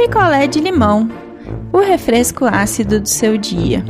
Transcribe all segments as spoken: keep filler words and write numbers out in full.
picolé de limão, o refresco ácido do seu dia.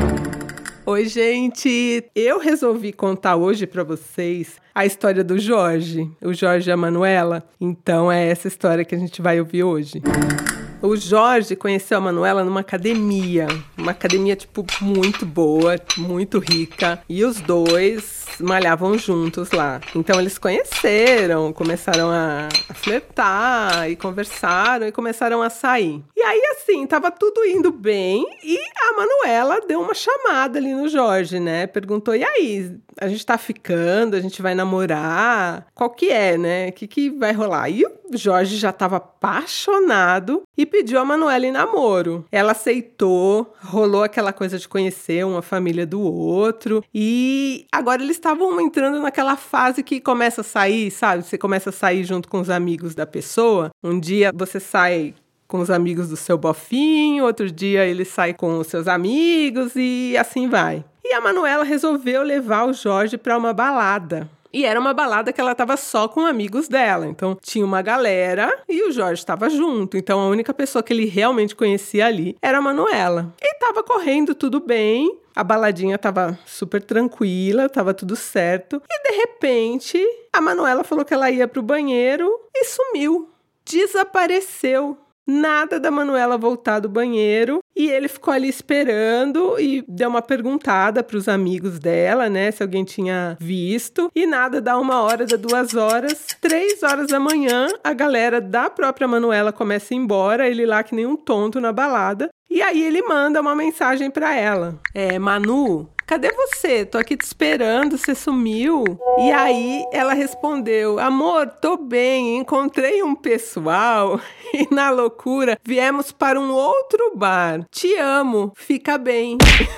Oi, gente! Eu resolvi contar hoje pra vocês a história do Jorge, o Jorge e a Manuela. Então é essa história que a gente vai ouvir hoje. O Jorge conheceu a Manuela numa academia, uma academia, tipo, muito boa, muito rica, e os dois malhavam juntos lá. Então eles conheceram, começaram a, a flertar, e conversaram, e começaram a sair. E aí, assim, tava tudo indo bem, e a Manuela deu uma chamada ali no Jorge, né? Perguntou, e aí, a gente tá ficando, a gente vai namorar? Qual que é, né? O que que vai rolar? E o Jorge já tava apaixonado e pediu a Manuela em namoro. Ela aceitou, rolou aquela coisa de conhecer uma família do outro, e agora eles estavam entrando naquela fase que começa a sair, sabe? Você começa a sair junto com os amigos da pessoa. Um dia você sai com os amigos do seu bofinho, outro dia ele sai com os seus amigos e assim vai. E a Manuela resolveu levar o Jorge para uma balada. E era uma balada que ela estava só com amigos dela. Então, tinha uma galera e o Jorge estava junto. Então, a única pessoa que ele realmente conhecia ali era a Manuela. E estava correndo tudo bem. A baladinha estava super tranquila, estava tudo certo. E, de repente, a Manuela falou que ela ia para o banheiro e sumiu. Desapareceu. Nada da Manuela voltar do banheiro, e ele ficou ali esperando e deu uma perguntada para os amigos dela, né, se alguém tinha visto, e nada, dá uma hora, dá duas horas, três horas da manhã, a galera da própria Manuela começa a ir embora, ele lá que nem um tonto na balada, e aí ele manda uma mensagem para ela, é, Manu, cadê você? Tô aqui te esperando, você sumiu. E aí ela respondeu, amor, tô bem, encontrei um pessoal e na loucura viemos para um outro bar. Te amo, fica bem.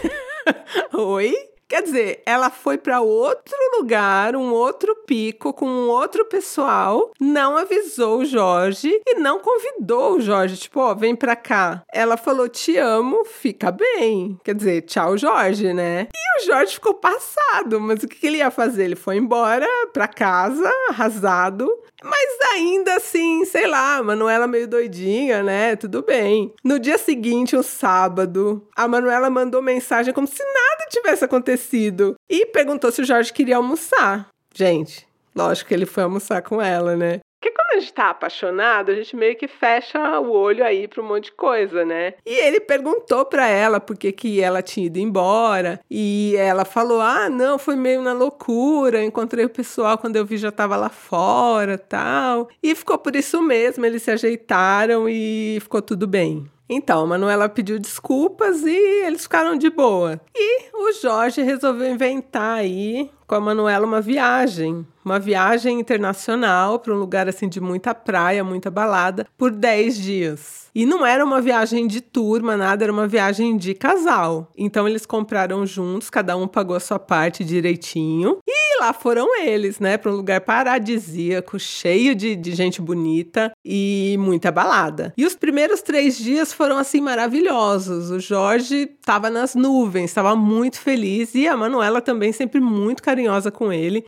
Oi? Quer dizer, ela foi para outro lugar, um outro pico, com um outro pessoal, não avisou o Jorge e não convidou o Jorge, tipo, ó, vem pra cá. Ela falou, te amo, fica bem. Quer dizer, tchau, Jorge, né? E o Jorge ficou passado, mas o que ele ia fazer? Ele foi embora pra casa, arrasado, mas ainda assim, sei lá, a Manuela meio doidinha, né? Tudo bem. No dia seguinte, um sábado, a Manuela mandou mensagem como se nada tivesse acontecido e perguntou se o Jorge queria almoçar. Gente, lógico que ele foi almoçar com ela, né? Porque quando a gente tá apaixonado, a gente meio que fecha o olho aí pra um monte de coisa, né? E ele perguntou pra ela por que que ela tinha ido embora. E ela falou, ah, não, foi meio na loucura. Encontrei o pessoal quando eu vi já tava lá fora, tal. E ficou por isso mesmo, eles se ajeitaram e ficou tudo bem. Então, a Manuela pediu desculpas e eles ficaram de boa. E o Jorge resolveu inventar aí com a Manuela uma viagem. Uma viagem internacional para um lugar assim de muita praia, muita balada, por dez dias. E não era uma viagem de turma, nada, era uma viagem de casal. Então eles compraram juntos, cada um pagou a sua parte direitinho. E lá foram eles, né, para um lugar paradisíaco, cheio de, de gente bonita e muita balada. E os primeiros três dias foram assim maravilhosos. O Jorge estava nas nuvens, estava muito feliz e a Manuela também sempre muito carinhosa com ele,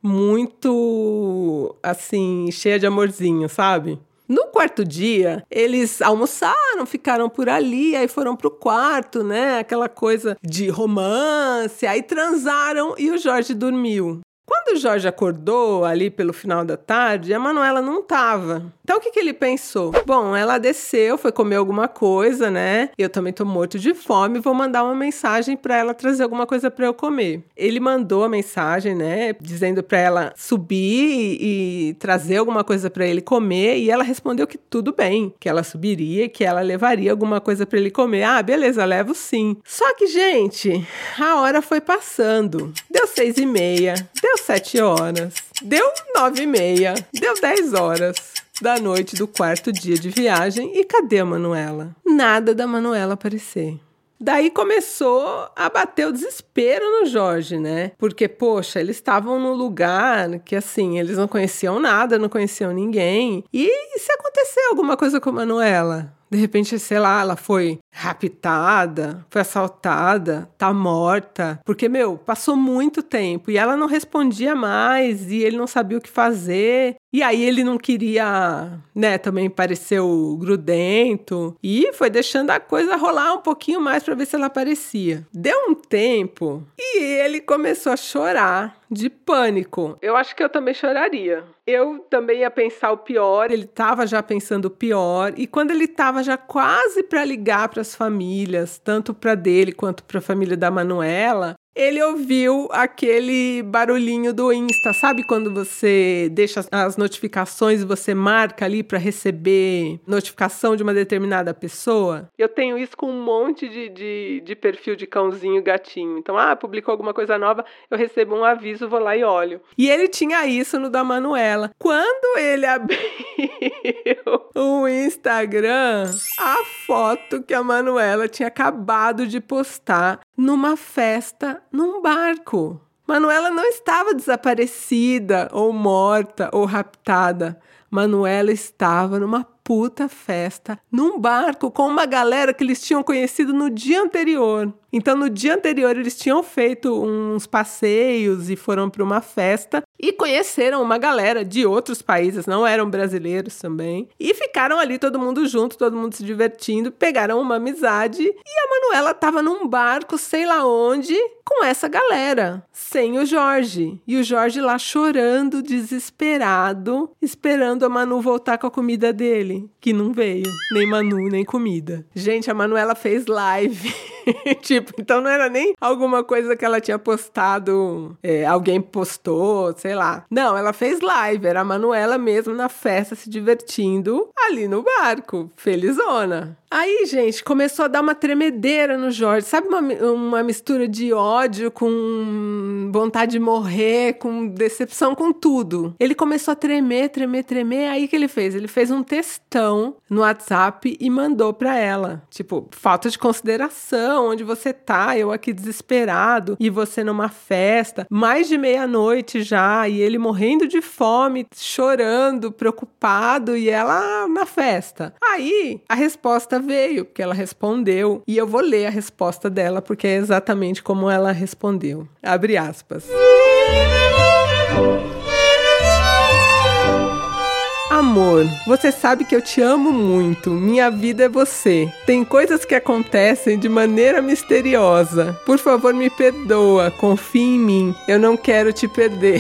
muito, assim, cheia de amorzinho, sabe? No quarto dia, eles almoçaram, ficaram por ali, aí foram pro quarto, né? Aquela coisa de romance, aí transaram e o Jorge dormiu. Quando o Jorge acordou ali pelo final da tarde, a Manuela não tava. Então o que que ele pensou? Bom, ela desceu, foi comer alguma coisa, né? Eu também tô morto de fome, vou mandar uma mensagem pra ela trazer alguma coisa pra eu comer. Ele mandou a mensagem, né? Dizendo pra ela subir e, e trazer alguma coisa pra ele comer, e ela respondeu que tudo bem, que ela subiria, que ela levaria alguma coisa pra ele comer. Ah, beleza, levo sim. Só que, gente, a hora foi passando. Deu seis e meia, deu sete horas, deu nove e meia, deu dez horas da noite do quarto dia de viagem e cadê a Manuela? Nada da Manuela aparecer. Daí começou a bater o desespero no Jorge, né? Porque, poxa, eles estavam num lugar que, assim, eles não conheciam nada, não conheciam ninguém. E se acontecer alguma coisa com a Manuela? De repente, sei lá, ela foi raptada, foi assaltada, tá morta. Porque, meu, passou muito tempo e ela não respondia mais e ele não sabia o que fazer. E aí ele não queria, né, também pareceu grudento e foi deixando a coisa rolar um pouquinho mais para ver se ela aparecia. Deu um tempo e ele começou a chorar de pânico. Eu acho que eu também choraria. Eu também ia pensar o pior, ele estava já pensando o pior e quando ele estava já quase para ligar para as famílias, tanto para dele quanto para a família da Manuela, ele ouviu aquele barulhinho do Insta, sabe quando você deixa as notificações e você marca ali para receber notificação de uma determinada pessoa? Eu tenho isso com um monte de, de, de perfil de cãozinho e gatinho. Então, ah, publicou alguma coisa nova, eu recebo um aviso, vou lá e olho. E ele tinha isso no da Manuela. Quando ele abriu o Instagram, a foto que a Manuela tinha acabado de postar numa festa num barco. Manuela não estava desaparecida ou morta ou raptada. Manuela estava numa puta festa num barco com uma galera que eles tinham conhecido no dia anterior. Então, no dia anterior, eles tinham feito uns passeios e foram para uma festa e conheceram uma galera de outros países, não eram brasileiros também. E ficaram ali todo mundo junto, todo mundo se divertindo, pegaram uma amizade e a Manuela estava num barco, sei lá onde, com essa galera, sem o Jorge. E o Jorge lá chorando, desesperado, esperando a Manu voltar com a comida dele, que não veio, nem Manu, nem comida. Gente, a Manuela fez live. Tipo, então não era nem alguma coisa que ela tinha postado, é, alguém postou, sei lá. Não, ela fez live, era a Manuela mesmo na festa se divertindo ali no barco, felizona. Aí, gente, começou a dar uma tremedeira no Jorge, sabe uma, uma mistura de ódio com vontade de morrer, com decepção, com tudo. Ele começou a tremer, tremer, tremer, aí o que ele fez? Ele fez um textão no WhatsApp e mandou pra ela, tipo, falta de consideração, onde você tá, eu aqui desesperado, e você numa festa, mais de meia-noite já, e ele morrendo de fome, chorando, preocupado, e ela na festa. Aí, a resposta veio, porque ela respondeu, e eu vou ler a resposta dela, porque é exatamente como ela respondeu. Abre aspas. Amor, você sabe que eu te amo muito, minha vida é você. Tem coisas que acontecem de maneira misteriosa. Por favor, me perdoa, confie em mim, eu não quero te perder.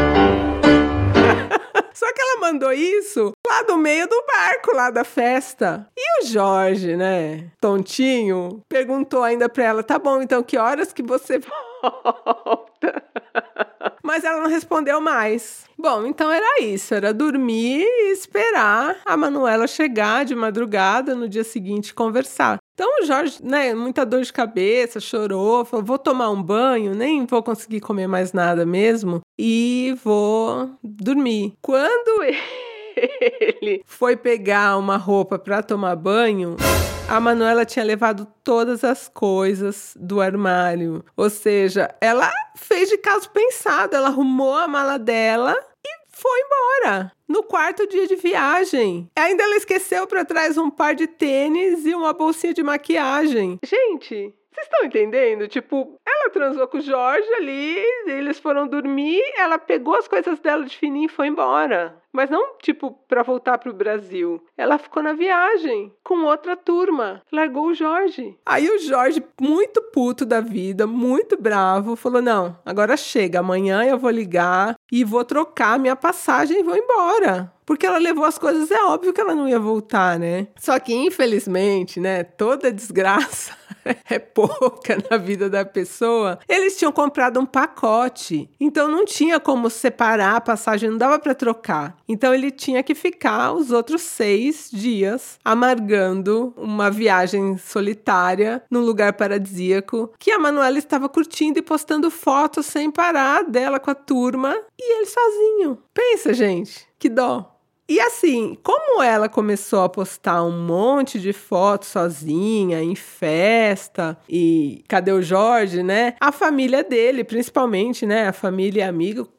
Só que ela mandou isso lá do meio do barco, lá da festa. E o Jorge, né, tontinho, perguntou ainda pra ela, tá bom, então que horas que você volta? Mas ela não respondeu mais. Bom, então era isso, era dormir e esperar a Manuela chegar de madrugada no dia seguinte e conversar. Então o Jorge, né, muita dor de cabeça, chorou, falou, vou tomar um banho, nem vou conseguir comer mais nada mesmo e vou dormir. Quando ele foi pegar uma roupa para tomar banho, a Manuela tinha levado todas as coisas do armário. Ou seja, ela fez de caso pensado, ela arrumou a mala dela e foi embora. No quarto dia de viagem. Ainda ela esqueceu para trás um par de tênis e uma bolsinha de maquiagem. Gente, vocês estão entendendo? Tipo, ela transou com o Jorge ali, eles foram dormir, ela pegou as coisas dela de fininho e foi embora. Mas não, tipo, pra voltar pro Brasil. Ela ficou na viagem com outra turma. Largou o Jorge. Aí o Jorge, muito puto da vida, muito bravo, falou, não, agora chega, amanhã eu vou ligar e vou trocar minha passagem e vou embora. Porque ela levou as coisas, é óbvio que ela não ia voltar, né? Só que, infelizmente, né, toda desgraça é pouca na vida da pessoa. Eles tinham comprado um pacote, então não tinha como separar a passagem, não dava para trocar. Então ele tinha que ficar os outros seis dias amargando uma viagem solitária num lugar paradisíaco que a Manuela estava curtindo e postando fotos sem parar dela com a turma e ele sozinho. Pensa, gente, que dó. E assim, como ela começou a postar um monte de fotos sozinha, em festa, e cadê o Jorge, né? A família dele, principalmente, né? A família e amigo,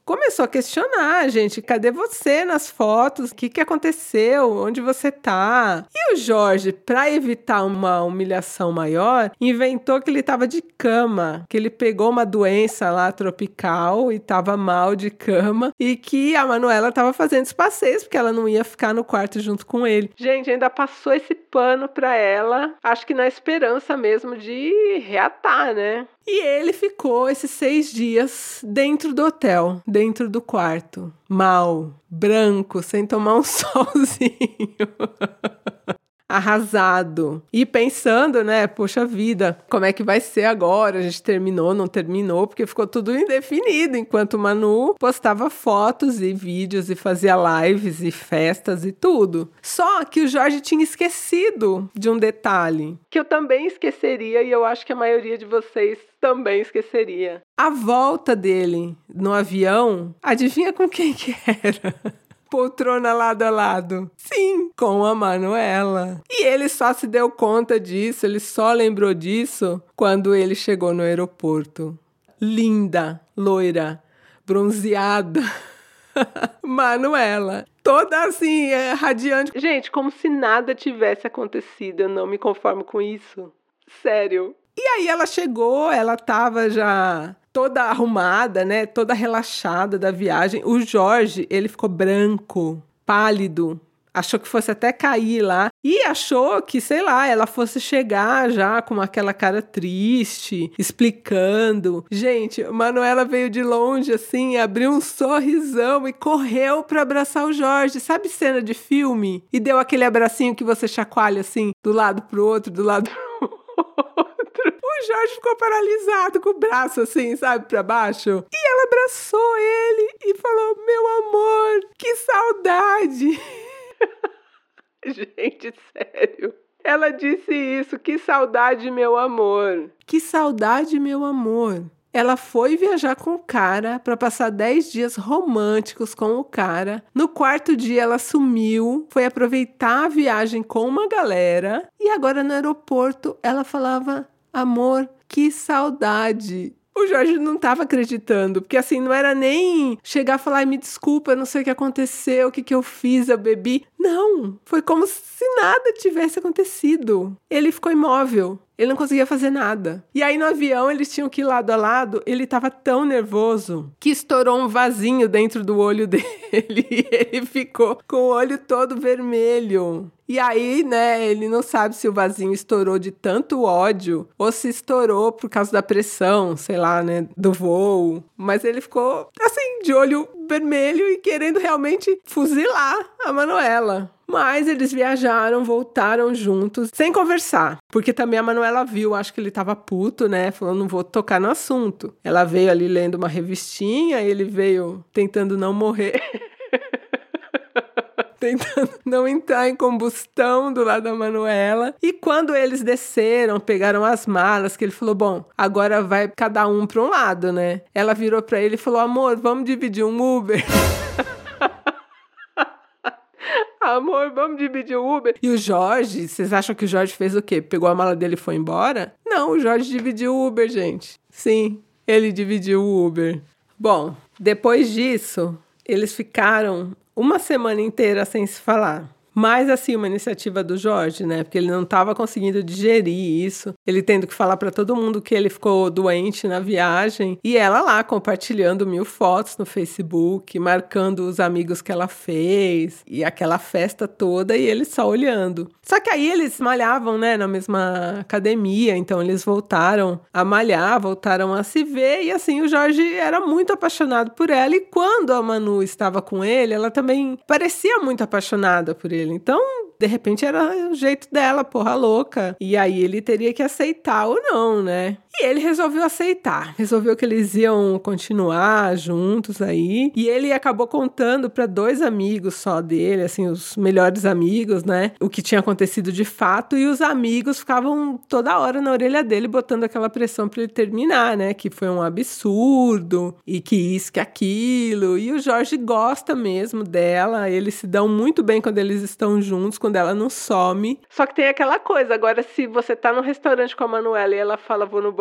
começou a questionar, gente, cadê você nas fotos? O que, que aconteceu? Onde você tá? E o Jorge, para evitar uma humilhação maior, inventou que ele estava de cama, que ele pegou uma doença lá tropical e estava mal de cama e que a Manuela estava fazendo os passeios porque ela não ia ficar no quarto junto com ele. Gente, ainda passou esse pano para ela, acho que na esperança mesmo de reatar, né? E ele ficou esses seis dias dentro do hotel, dentro do quarto, mal, branco, sem tomar um solzinho. Arrasado. E pensando, né, poxa vida, como é que vai ser agora? A gente terminou, não terminou, porque ficou tudo indefinido, enquanto o Manu postava fotos e vídeos e fazia lives e festas e tudo. Só que o Jorge tinha esquecido de um detalhe, que eu também esqueceria e eu acho que a maioria de vocês também esqueceria. A volta dele no avião, adivinha com quem que era? Poltrona lado a lado. Sim, com a Manuela. E ele só se deu conta disso, ele só lembrou disso quando ele chegou no aeroporto. Linda, loira, bronzeada. Manuela. Toda assim, é, radiante. Gente, como se nada tivesse acontecido. Eu não me conformo com isso. Sério. E aí ela chegou, ela tava já toda arrumada, né? Toda relaxada da viagem. O Jorge, ele ficou branco, pálido. Achou que fosse até cair lá. E achou que, sei lá, ela fosse chegar já com aquela cara triste, explicando. Gente, Manuela veio de longe, assim, abriu um sorrisão e correu pra abraçar o Jorge. Sabe cena de filme? E deu aquele abracinho que você chacoalha, assim, do lado pro outro, do lado pro outro. O Jorge ficou paralisado com o braço assim, sabe, pra baixo. E ela abraçou ele e falou, meu amor, que saudade. Gente, sério. Ela disse isso, que saudade, meu amor. Que saudade, meu amor. Ela foi viajar com o cara para passar dez dias românticos com o cara. No quarto dia ela sumiu, foi aproveitar a viagem com uma galera. E agora no aeroporto ela falava, amor, que saudade. O Jorge não estava acreditando, porque assim, não era nem chegar e falar, me desculpa, eu não sei o que aconteceu, o que, que eu fiz, eu bebi. Não, foi como se nada tivesse acontecido. Ele ficou imóvel. Ele não conseguia fazer nada. E aí no avião eles tinham que ir lado a lado. Ele estava tão nervoso que estourou um vasinho dentro do olho dele. E ele ficou com o olho todo vermelho. E aí, né, ele não sabe se o vasinho estourou de tanto ódio ou se estourou por causa da pressão, sei lá, né, do voo. Mas ele ficou, assim, de olho vermelho e querendo realmente fuzilar a Manuela. Mas eles viajaram, voltaram juntos, sem conversar. Porque também a Manuela viu, acho que ele tava puto, né? Falou, não vou tocar no assunto. Ela veio ali lendo uma revistinha, ele veio tentando não morrer. Tentando não entrar em combustão do lado da Manuela. E quando eles desceram, pegaram as malas, que ele falou, bom, agora vai cada um para um lado, né? Ela virou para ele e falou, amor, vamos dividir um Uber? Amor, vamos dividir o Uber? E o Jorge, vocês acham que o Jorge fez o quê? Pegou a mala dele e foi embora? Não, o Jorge dividiu o Uber, gente. Sim, ele dividiu o Uber. Bom, depois disso, eles ficaram uma semana inteira sem se falar. Mais assim, uma iniciativa do Jorge, né? Porque ele não estava conseguindo digerir isso. Ele tendo que falar para todo mundo que ele ficou doente na viagem. E ela lá compartilhando mil fotos no Facebook, marcando os amigos que ela fez. E aquela festa toda e ele só olhando. Só que aí eles malhavam, né? Na mesma academia. Então eles voltaram a malhar, voltaram a se ver. E assim, o Jorge era muito apaixonado por ela. E quando a Manu estava com ele, ela também parecia muito apaixonada por ele. Então, de repente, era o jeito dela, porra louca. E aí ele teria que aceitar ou não, né? E ele resolveu aceitar. Resolveu que eles iam continuar juntos aí. E ele acabou contando para dois amigos só dele, assim, os melhores amigos, né? O que tinha acontecido de fato. E os amigos ficavam toda hora na orelha dele, botando aquela pressão para ele terminar, né? Que foi um absurdo. E que isso, que aquilo. E o Jorge gosta mesmo dela. Eles se dão muito bem quando eles estão juntos, quando ela não some. Só que tem aquela coisa. Agora, se você tá no restaurante com a Manuela e ela fala, vou no banheiro,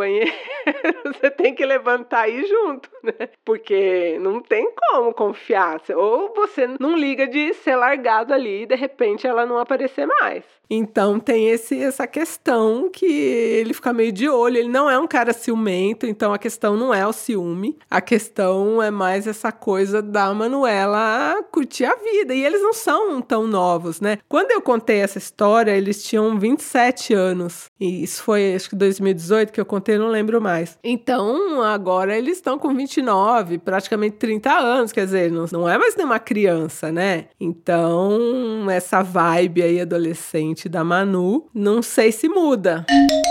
banheiro, você tem que levantar e ir junto, né? Porque não tem como confiar. Ou você não liga de ser largado ali e de repente ela não aparecer mais. Então tem esse, essa questão que ele fica meio de olho. Ele não é um cara ciumento, então a questão não é o ciúme. A questão é mais essa coisa da Manuela curtir a vida. E eles não são tão novos, né? Quando eu contei essa história, eles tinham vinte e sete anos. E isso foi, acho que dois mil e dezoito, que eu contei, não lembro mais. Então, agora eles estão com vinte e nove, praticamente trinta anos. Quer dizer, não, não é mais nenhuma criança, né? Então, essa vibe aí adolescente da Manu, não sei se muda.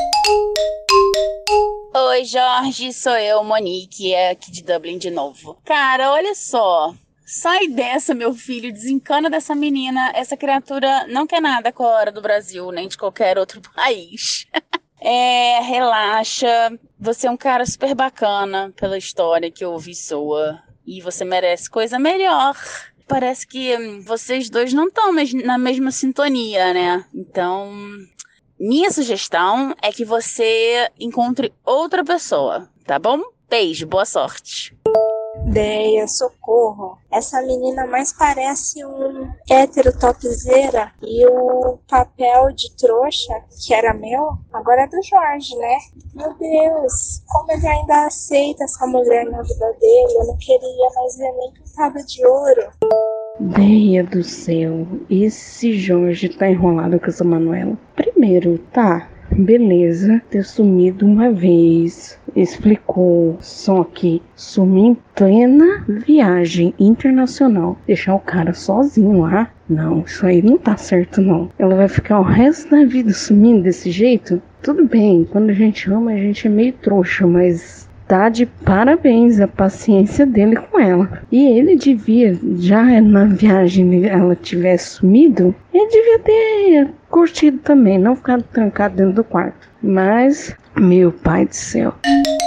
Oi, Jorge, sou eu, Monique, aqui de Dublin de novo. Cara, olha só, sai dessa, meu filho, desencana dessa menina. Essa criatura não quer nada com a hora do Brasil, nem de qualquer outro país. É, relaxa, você é um cara super bacana pela história que eu ouvi sua, e você merece coisa melhor. Parece que hum, vocês dois não estão na mesma sintonia, né? Então, minha sugestão é que você encontre outra pessoa, tá bom? Beijo, boa sorte. Deia, socorro. Essa menina mais parece um hétero topzera e o papel de trouxa, que era meu, agora é do Jorge, né? Meu Deus, como ele ainda aceita essa mulher na vida dele. Eu não queria mais ver nem pintada de ouro. Deia do céu, esse Jorge tá enrolado com essa Manuela. Primeiro, tá, beleza, ter sumido uma vez, explicou, só que sumir em plena viagem internacional, deixar o cara sozinho lá, não, isso aí não tá certo não. Ela vai ficar o resto da vida sumindo desse jeito? Tudo bem, quando a gente ama a gente é meio trouxa, mas tá de parabéns a paciência dele com ela. E ele devia, já na viagem ela tivesse sumido, ele devia ter curtido também, não ficado trancado dentro do quarto. Mas, meu pai do céu.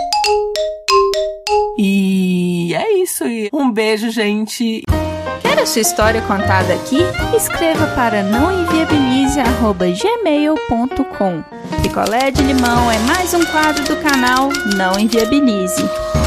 E é isso. Um beijo, gente. Quer a sua história contada aqui? Escreva para nãoenviabilize arroba gmail ponto com. Picolé de limão é mais um quadro do canal Não Enviabilize.